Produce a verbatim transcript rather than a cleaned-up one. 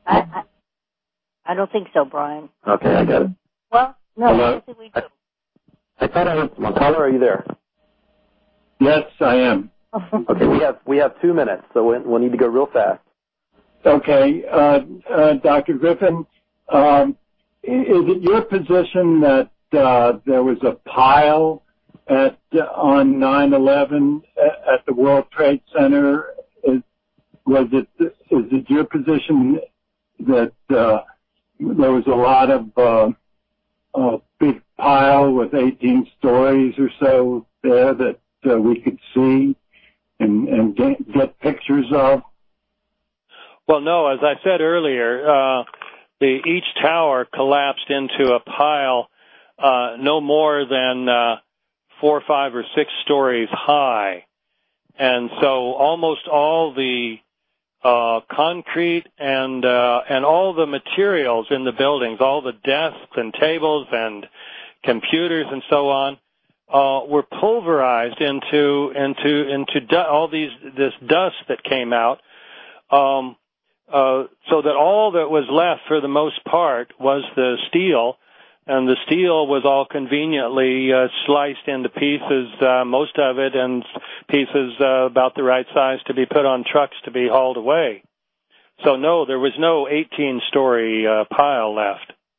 I, I, I don't think so, Brian. Okay, I got it. Well, no, Hello? I don't think we do. I, I thought I was. Caller, are you there? Yes, I am. Okay, we have we have two minutes, so we, we'll need to go real fast. Okay, uh, uh, Doctor Griffin, um, is it your position that uh, there was a pile at uh, on nine eleven at the World Trade Center? Is, was it is it your position that uh, there was a lot of uh, a big pile with eighteen stories or so there that uh, we could see and, and get, get pictures of? Well, no, as I said earlier, uh, the each tower collapsed into a pile uh, no more than uh, four, five, or six stories high. And so almost all the uh, concrete and uh, and all the materials in the buildings, all the desks and tables and computers and so on, uh, were pulverized into into into du- all these this dust that came out. Um, Uh, so that all that was left for the most part was the steel, and the steel was all conveniently uh, sliced into pieces, uh, most of it, and pieces uh, about the right size to be put on trucks to be hauled away. So no, there was no eighteen-story uh, pile left.